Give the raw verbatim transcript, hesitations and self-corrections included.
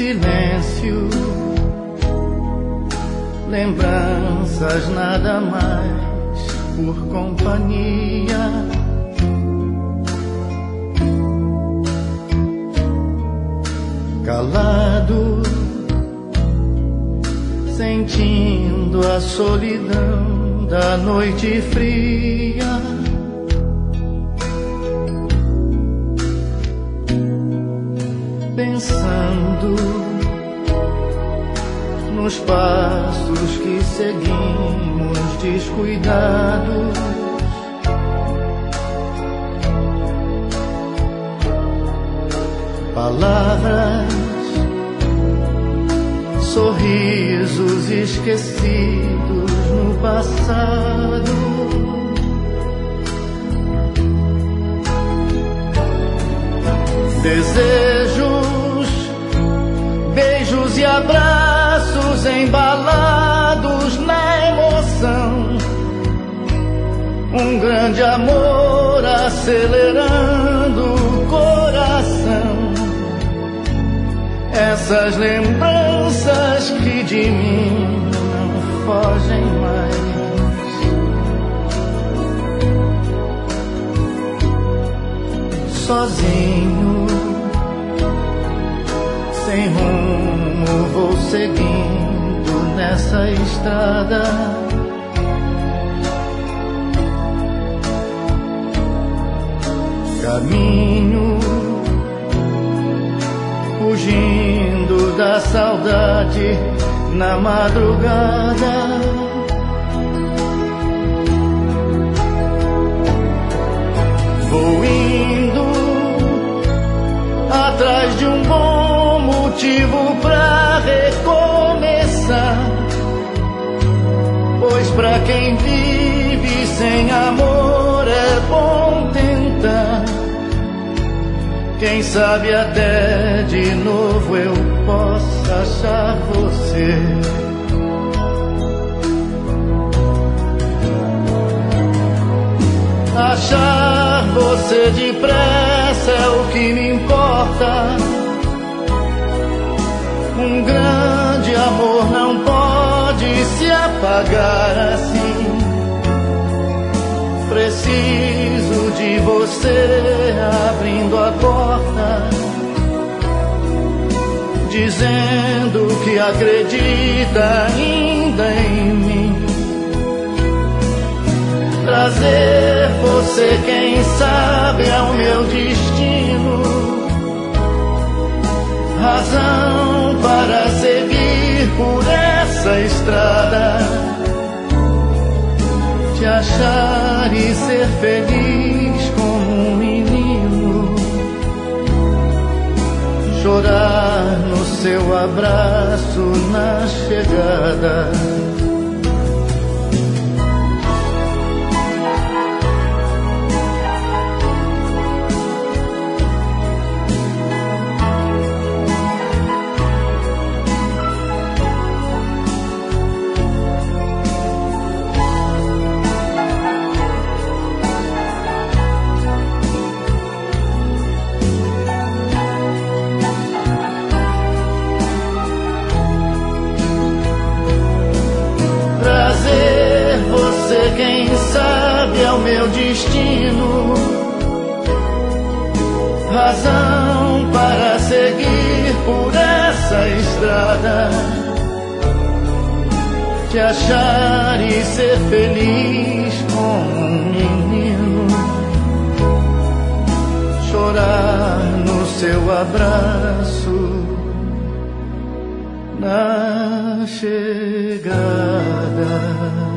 silêncio, lembranças nada mais por companhia. Calado, sentindo a solidão da noite fria. Pensando nos passos que seguimos descuidados, palavras, sorrisos esquecidos no passado. Desejos, beijos e abraços embalados na emoção. Um grande amor acelerando o coração. Essas lembranças que de mim não fogem mais. Sozinho, sem rumo, vou seguindo nessa estrada. Caminho, fugindo da saudade na madrugada. Vou indo atrás de um bom motivo pra recomeçar, pois pra quem vive sem amor é bom tentar. Quem sabe até de novo eu possa achar você. Achar você depressa é o que me importa. Um grande amor não pode se apagar assim. Preciso de você abrindo a porta, dizendo que acredita ainda em mim. Trazer você, quem sabe, é o meu destino. Razão para seguir por essa estrada. Te achar e ser feliz como um menino. Chorar no seu abraço na chegada. Quem sabe é o meu destino. Razão para seguir por essa estrada. Te achar e ser feliz como um menino. Chorar no seu abraço na chegada.